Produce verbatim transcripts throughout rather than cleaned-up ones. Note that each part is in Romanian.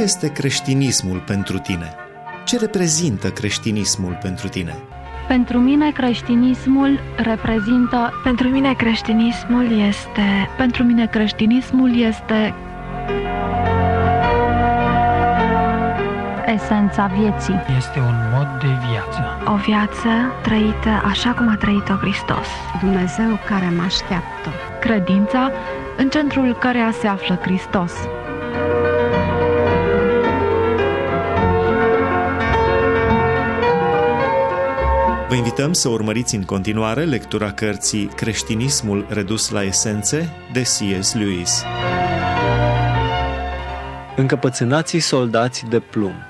este creștinismul pentru tine? Ce reprezintă creștinismul pentru tine? Pentru mine creștinismul reprezintă... Pentru mine creștinismul este... Pentru mine creștinismul este... esența vieții. Este un mod de viață. O viață trăită așa cum a trăit-o Hristos. Dumnezeu care mă așteaptă. Credința în centrul căreia se află Hristos. Vă invităm să urmăriți în continuare lectura cărții Creștinismul redus la esențe de C S Lewis. Încăpățânații soldați de plumb.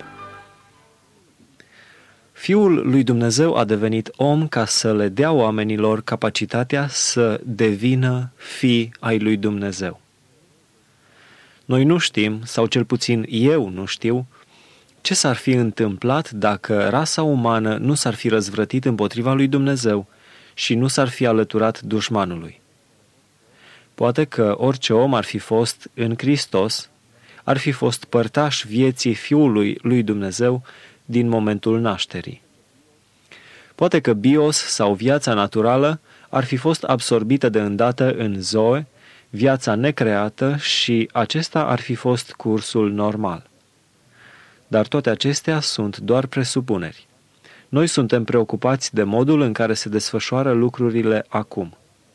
Fiul lui Dumnezeu a devenit om ca să le dea oamenilor capacitatea să devină fii ai lui Dumnezeu. Noi nu știm, sau cel puțin eu nu știu, ce s-ar fi întâmplat dacă rasa umană nu s-ar fi răzvrătit împotriva lui Dumnezeu și nu s-ar fi alăturat dușmanului. Poate că orice om ar fi fost în Hristos, ar fi fost părtaș vieții Fiului lui Dumnezeu din momentul nașterii. Poate că bios sau viața naturală ar fi fost absorbită de îndată în zoe, viața necreată, și acesta ar fi fost cursul normal. Dar toate acestea sunt doar presupuneri. Noi suntem preocupați de modul în care se desfășoară lucrurile acum.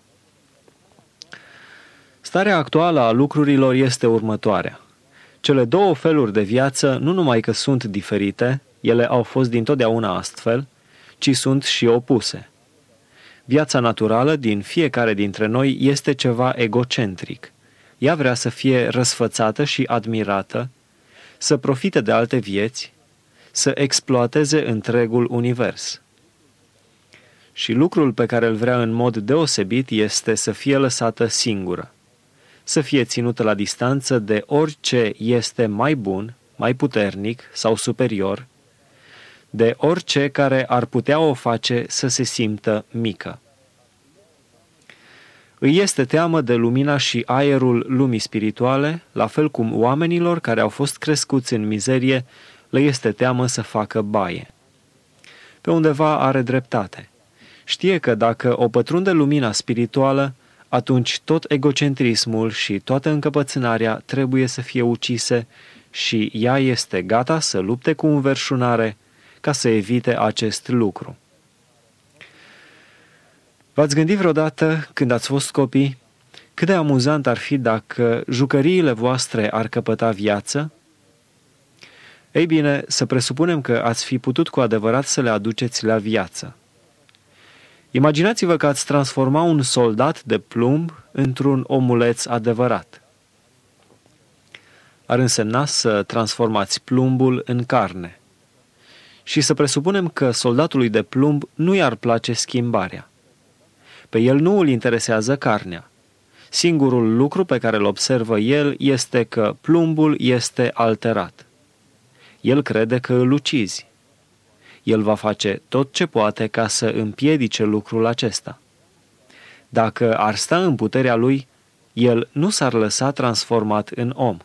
Starea actuală a lucrurilor este următoarea. Cele două feluri de viață nu numai că sunt diferite, ele au fost dintotdeauna astfel, ci sunt și opuse. Viața naturală din fiecare dintre noi este ceva egocentric. Ea vrea să fie răsfățată și admirată, să profite de alte vieți, să exploateze întregul univers. Și lucrul pe care îl vrea în mod deosebit este să fie lăsată singură, să fie ținută la distanță de orice este mai bun, mai puternic sau superior, de orice care ar putea o face să se simtă mică. Îi este teamă de lumina și aerul lumii spirituale, la fel cum oamenilor care au fost crescuți în mizerie le este teamă să facă baie. Pe undeva are dreptate. Știe că dacă o pătrunde lumina spirituală, atunci tot egocentrismul și toată încăpățânarea trebuie să fie ucise și ea este gata să lupte cu înverșunare ca să evite acest lucru. V-ați gândit vreodată, când ați fost copii, cât de amuzant ar fi dacă jucăriile voastre ar căpăta viață? Ei bine, să presupunem că ați fi putut cu adevărat să le aduceți la viață. Imaginați-vă că ați transforma un soldat de plumb într-un omuleț adevărat. Ar însemna să transformați plumbul în carne. Și să presupunem că soldatului de plumb nu i-ar place schimbarea. Pe el nu îl interesează carnea. Singurul lucru pe care îl observă el este că plumbul este alterat. El crede că îl ucizi. El va face tot ce poate ca să împiedice lucrul acesta. Dacă ar sta în puterea lui, el nu s-ar lăsa transformat în om.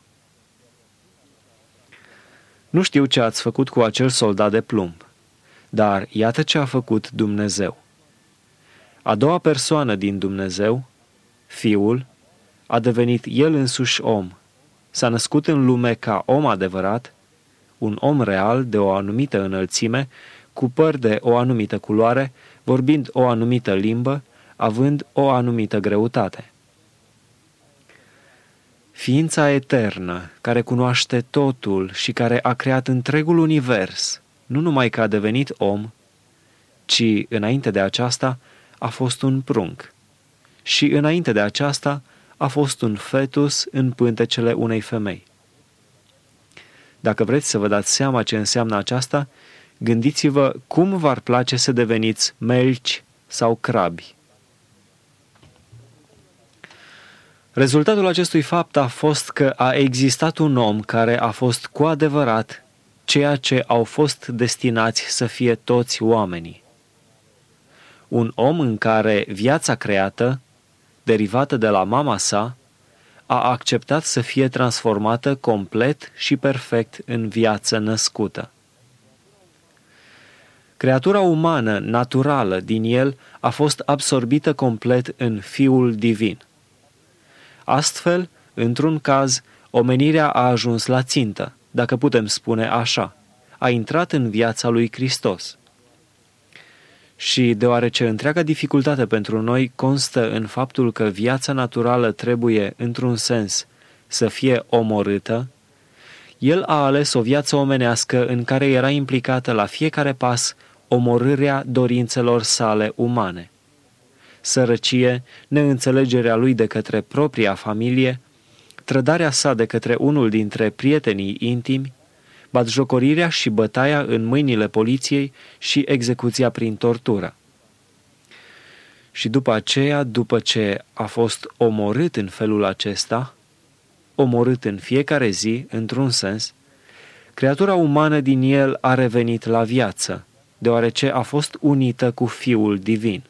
Nu știu ce ați făcut cu acel soldat de plumb, dar iată ce a făcut Dumnezeu. A doua persoană din Dumnezeu, Fiul, a devenit El însuși om. S-a născut în lume ca om adevărat, un om real de o anumită înălțime, cu păr de o anumită culoare, vorbind o anumită limbă, având o anumită greutate. Ființa eternă, care cunoaște totul și care a creat întregul univers, nu numai că a devenit om, ci, înainte de aceasta, a fost un prunc. Și, înainte de aceasta, a fost un fetus în pântecele unei femei. Dacă vreți să vă dați seama ce înseamnă aceasta, gândiți-vă cum v-ar place să deveniți melci sau crabi. Rezultatul acestui fapt a fost că a existat un om care a fost cu adevărat ceea ce au fost destinați să fie toți oamenii. Un om în care viața creată, derivată de la mama sa, a acceptat să fie transformată complet și perfect în viață născută. Creatura umană, naturală, din el a fost absorbită complet în Fiul Divin. Astfel, într-un caz, omenirea a ajuns la țintă, dacă putem spune așa, a intrat în viața lui Hristos. Și deoarece întreaga dificultate pentru noi constă în faptul că viața naturală trebuie, într-un sens, să fie omorâtă, el a ales o viață omenească în care era implicată la fiecare pas omorârea dorințelor sale umane. Sărăcie, neînțelegerea lui de către propria familie, trădarea sa de către unul dintre prietenii intimi, batjocorirea și bătaia în mâinile poliției și execuția prin tortură. Și după aceea, după ce a fost omorât în felul acesta, omorât în fiecare zi, într-un sens, creatura umană din el a revenit la viață, deoarece a fost unită cu Fiul Divin.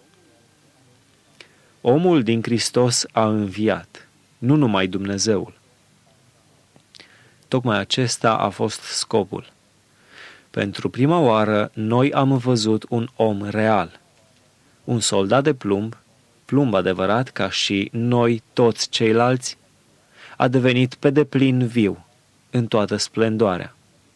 Omul din Hristos a înviat, nu numai Dumnezeul. Tocmai acesta a fost scopul. Pentru prima oară, noi am văzut un om real. Un soldat de plumb, plumb adevărat ca și noi toți ceilalți, a devenit pe deplin viu, în toată splendoarea.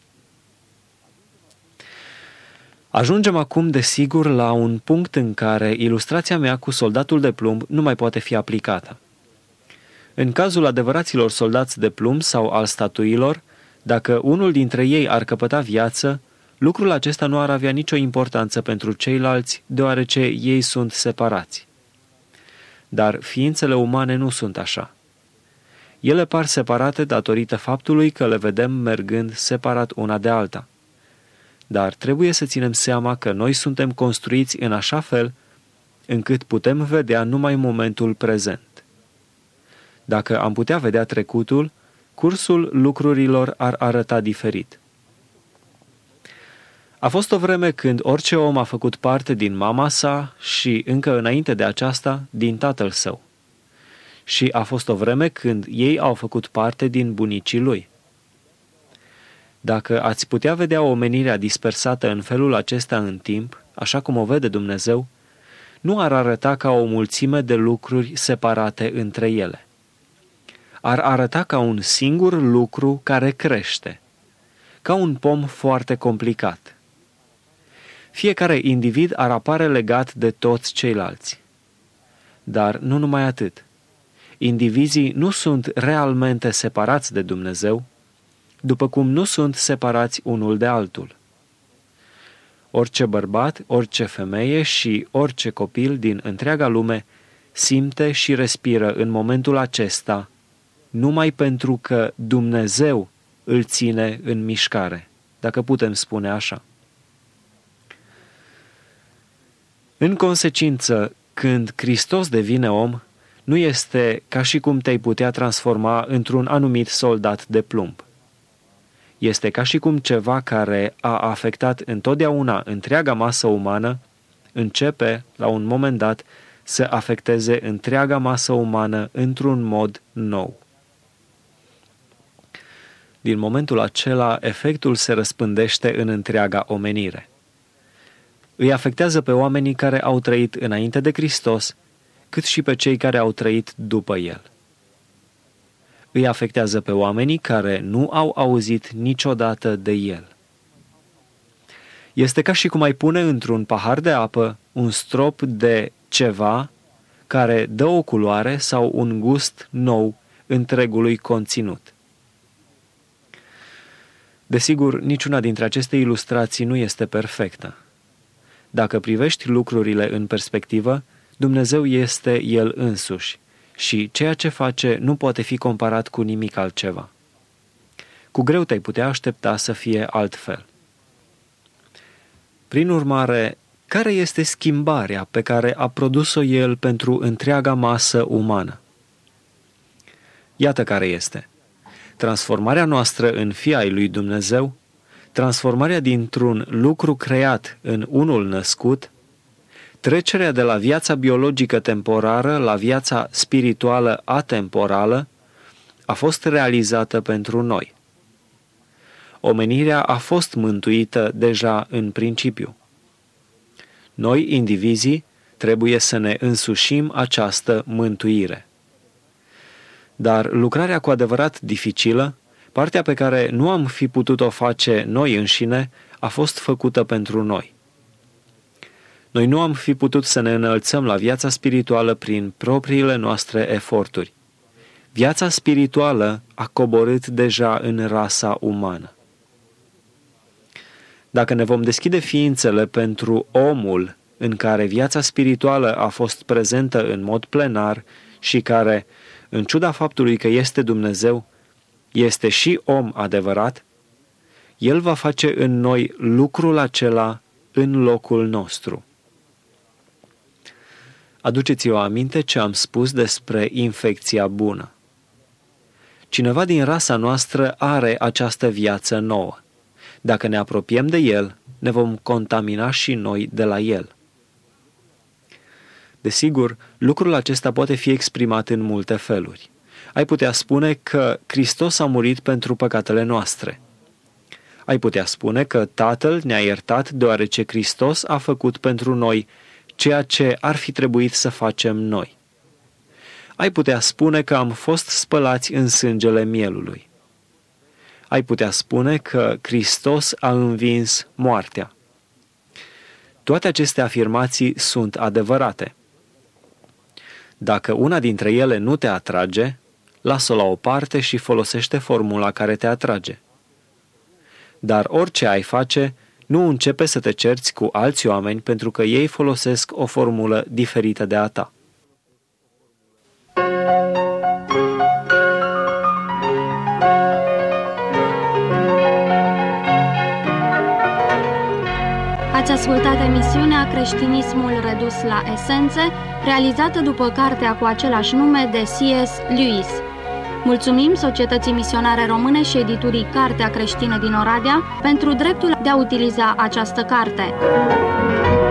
Ajungem acum, desigur, la un punct în care ilustrația mea cu soldatul de plumb nu mai poate fi aplicată. În cazul adevăraților soldați de plumb sau al statuilor, dacă unul dintre ei ar căpăta viață, lucrul acesta nu ar avea nicio importanță pentru ceilalți, deoarece ei sunt separați. Dar ființele umane nu sunt așa. Ele par separate datorită faptului că le vedem mergând separat una de alta. Dar trebuie să ținem seama că noi suntem construiți în așa fel încât putem vedea numai momentul prezent. Dacă am putea vedea trecutul, cursul lucrurilor ar arăta diferit. A fost o vreme când orice om a făcut parte din mama sa și, încă înainte de aceasta, din tatăl său. Și a fost o vreme când ei au făcut parte din bunicii lui. Dacă ați putea vedea omenirea dispersată în felul acesta în timp, așa cum o vede Dumnezeu, nu ar arăta ca o mulțime de lucruri separate între ele. Ar arăta ca un singur lucru care crește, ca un pom foarte complicat. Fiecare individ ar apare legat de toți ceilalți. Dar nu numai atât. Indivizii nu sunt realmente separați de Dumnezeu, după cum nu sunt separați unul de altul. Orice bărbat, orice femeie și orice copil din întreaga lume simte și respiră în momentul acesta numai pentru că Dumnezeu îl ține în mișcare, dacă putem spune așa. În consecință, când Hristos devine om, nu este ca și cum te-ai putea transforma într-un anumit soldat de plumb. Este ca și cum ceva care a afectat întotdeauna întreaga masă umană începe, la un moment dat, să afecteze întreaga masă umană într-un mod nou. Din momentul acela, efectul se răspândește în întreaga omenire. Îi afectează pe oamenii care au trăit înainte de Hristos, cât și pe cei care au trăit după El. Îi afectează pe oamenii care nu au auzit niciodată de El. Este ca și cum ai pune într-un pahar de apă un strop de ceva care dă o culoare sau un gust nou întregului conținut. Desigur, niciuna dintre aceste ilustrații nu este perfectă. Dacă privești lucrurile în perspectivă, Dumnezeu este El însuși și ceea ce face nu poate fi comparat cu nimic altceva. Cu greu te-ai putea aștepta să fie altfel. Prin urmare, care este schimbarea pe care a produs-o El pentru întreaga masă umană? Iată care este. Transformarea noastră în fii ai lui Dumnezeu, transformarea dintr-un lucru creat în unul născut, trecerea de la viața biologică temporară la viața spirituală atemporală, a fost realizată pentru noi. Omenirea a fost mântuită deja în principiu. Noi, indivizii, trebuie să ne însușim această mântuire. Dar lucrarea cu adevărat dificilă, partea pe care nu am fi putut-o face noi înșine, a fost făcută pentru noi. Noi nu am fi putut să ne înălțăm la viața spirituală prin propriile noastre eforturi. Viața spirituală a coborât deja în rasa umană. Dacă ne vom deschide ființele pentru omul în care viața spirituală a fost prezentă în mod plenar și care, în ciuda faptului că este Dumnezeu, este și om adevărat, El va face în noi lucrul acela în locul nostru. Aduceți-vă aminte ce am spus despre infecția bună. Cineva din rasa noastră are această viață nouă. Dacă ne apropiem de el, ne vom contamina și noi de la el. Desigur, lucrul acesta poate fi exprimat în multe feluri. Ai putea spune că Hristos a murit pentru păcatele noastre. Ai putea spune că Tatăl ne-a iertat deoarece Hristos a făcut pentru noi ceea ce ar fi trebuit să facem noi. Ai putea spune că am fost spălați în sângele mielului. Ai putea spune că Hristos a învins moartea. Toate aceste afirmații sunt adevărate. Dacă una dintre ele nu te atrage, lasă-o la o parte și folosește formula care te atrage. Dar orice ai face, nu începe să te cerți cu alți oameni pentru că ei folosesc o formulă diferită de a ta. Ați ascultat emisiunea Creștinismul redus la esențe, realizată după cartea cu același nume de C S Lewis. Mulțumim Societății Misionare Române și editurii Cartea Creștină din Oradea pentru dreptul de a utiliza această carte.